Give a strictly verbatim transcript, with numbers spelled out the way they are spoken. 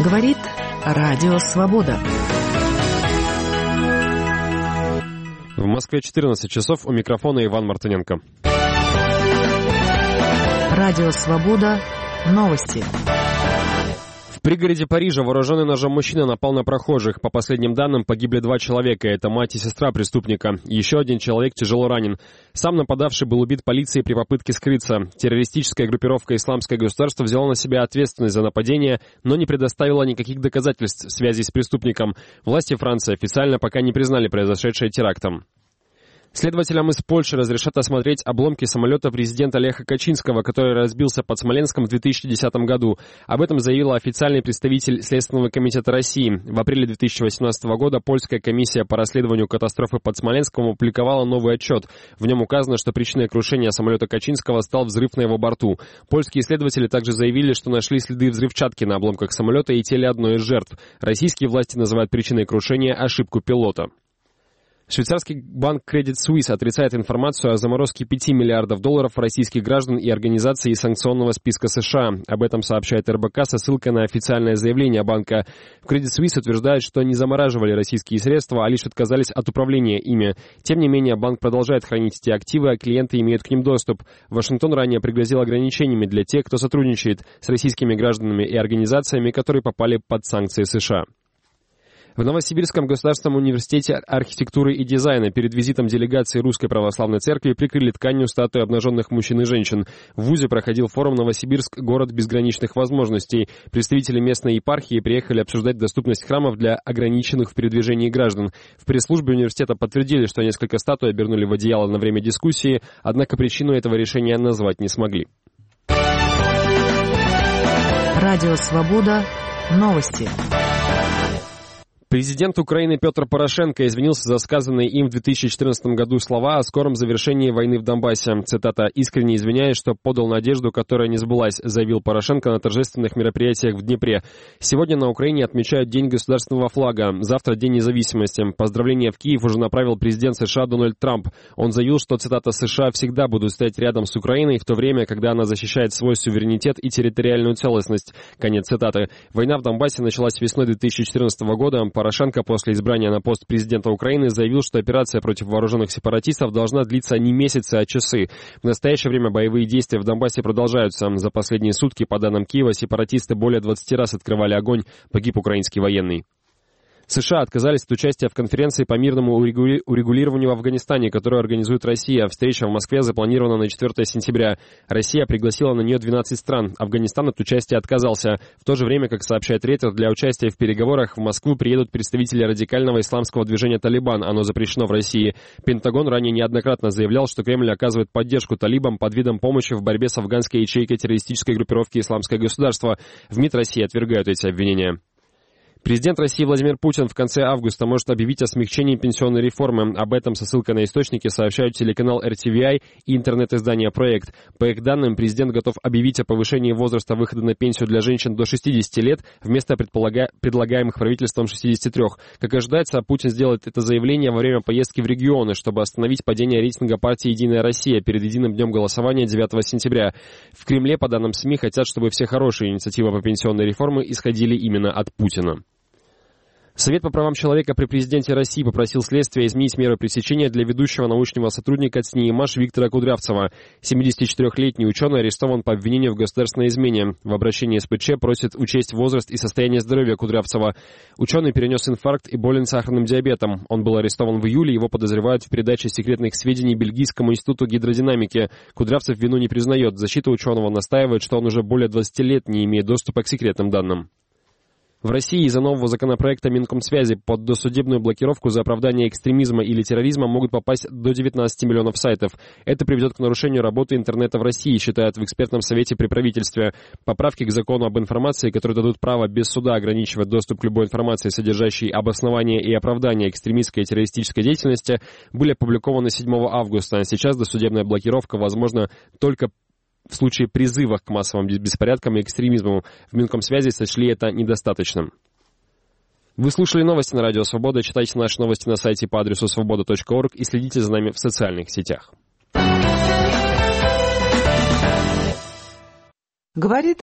Говорит Радио Свобода. В Москве четырнадцать часов, у микрофона Иван Мартыненко. Радио Свобода. Новости. В пригороде Парижа вооруженный ножом мужчина напал на прохожих. По последним данным, погибли два человека. Это мать и сестра преступника. Еще один человек тяжело ранен. Сам нападавший был убит полицией при попытке скрыться. Террористическая группировка «Исламское государство» взяла на себя ответственность за нападение, но не предоставила никаких доказательств связи с преступником. Власти Франции официально пока не признали произошедшее терактом. Следователям из Польши разрешат осмотреть обломки самолета президента Леха Качинского, который разбился под Смоленском в две тысячи десятом году. Об этом заявила официальный представитель Следственного комитета России. В апреле две тысячи восемнадцатого года польская комиссия по расследованию катастрофы под Смоленском опубликовала новый отчет. В нем указано, что причиной крушения самолета Качинского стал взрыв на его борту. Польские следователи также заявили, что нашли следы взрывчатки на обломках самолета и теле одной из жертв. Российские власти называют причиной крушения ошибку пилота. Швейцарский банк Credit Suisse отрицает информацию о заморозке пяти миллиардов долларов российских граждан и организаций из санкционного списка США. Об этом сообщает эр бэ ка со ссылкой на официальное заявление банка. В Credit Suisse утверждают, что не замораживали российские средства, а лишь отказались от управления ими. Тем не менее, банк продолжает хранить эти активы, а клиенты имеют к ним доступ. Вашингтон ранее пригрозил ограничениями для тех, кто сотрудничает с российскими гражданами и организациями, которые попали под санкции США. В Новосибирском государственном университете архитектуры и дизайна перед визитом делегации Русской Православной Церкви прикрыли тканью статуи обнаженных мужчин и женщин. В вузе проходил форум «Новосибирск. Город безграничных возможностей». Представители местной епархии приехали обсуждать доступность храмов для ограниченных в передвижении граждан. В пресс-службе университета подтвердили, что несколько статуй обернули в одеяло на время дискуссии, однако причину этого решения назвать не смогли. Радио Свобода. Новости. Президент Украины Петр Порошенко извинился за сказанные им в две тысячи четырнадцатом году слова о скором завершении войны в Донбассе. Цитата: «Искренне извиняюсь, что подал надежду, которая не сбылась», заявил Порошенко на торжественных мероприятиях в Днепре. Сегодня на Украине отмечают День государственного флага, завтра День независимости. Поздравления в Киев уже направил президент США Дональд Трамп. Он заявил, что, цитата, «США всегда будут стоять рядом с Украиной в то время, когда она защищает свой суверенитет и территориальную целостность». Конец цитаты. Война в Донбассе началась весной две тысячи четырнадцатого года. Порошенко после избрания на пост президента Украины заявил, что операция против вооруженных сепаратистов должна длиться не месяцы, а часы. В настоящее время боевые действия в Донбассе продолжаются. За последние сутки, по данным Киева, сепаратисты более двадцати раз открывали огонь. Погиб украинский военный. США отказались от участия в конференции по мирному урегули... урегулированию в Афганистане, которую организует Россия. Встреча в Москве запланирована на четвёртое сентября. Россия пригласила на нее двенадцать стран. Афганистан от участия отказался. В то же время, как сообщает Рейтер, для участия в переговорах в Москву приедут представители радикального исламского движения «Талибан». Оно запрещено в России. Пентагон ранее неоднократно заявлял, что Кремль оказывает поддержку талибам под видом помощи в борьбе с афганской ячейкой террористической группировки «Исламское государство». В МИД России отвергают эти обвинения. Президент России Владимир Путин в конце августа может объявить о смягчении пенсионной реформы. Об этом со ссылкой на источники сообщают телеканал эр ти ви ай и интернет-издание «Проект». По их данным, президент готов объявить о повышении возраста выхода на пенсию для женщин до шестидесяти лет вместо предполага... предлагаемых правительством шестидесяти трёх. Как ожидается, Путин сделает это заявление во время поездки в регионы, чтобы остановить падение рейтинга партии «Единая Россия» перед единым днем голосования девятого сентября. В Кремле, по данным СМИ, хотят, чтобы все хорошие инициативы по пенсионной реформе исходили именно от Путина. Совет по правам человека при президенте России попросил следствие изменить меры пресечения для ведущего научного сотрудника ЦНИИМАШ Виктора Кудрявцева. семидесятичетырёхлетний ученый арестован по обвинению в государственной измене. В обращении эс пэ че просит учесть возраст и состояние здоровья Кудрявцева. Ученый перенес инфаркт и болен сахарным диабетом. Он был арестован в июле, его подозревают в передаче секретных сведений Бельгийскому институту гидродинамики. Кудрявцев вину не признает. Защита ученого настаивает, что он уже более двадцати лет не имеет доступа к секретным данным. В России из-за нового законопроекта Минкомсвязи под досудебную блокировку за оправдание экстремизма или терроризма могут попасть до девятнадцати миллионов сайтов. Это приведет к нарушению работы интернета в России, считают в экспертном совете при правительстве. Поправки к закону об информации, которые дадут право без суда ограничивать доступ к любой информации, содержащей обоснование и оправдание экстремистской и террористической деятельности, были опубликованы седьмого августа. Сейчас досудебная блокировка возможна только в случае призывов к массовым беспорядкам и экстремизму. В Минкомсвязи сочли это недостаточным. Вы слушали новости на Радио Свобода. Читайте наши новости на сайте по адресу свобода точка орг и следите за нами в социальных сетях. Говорит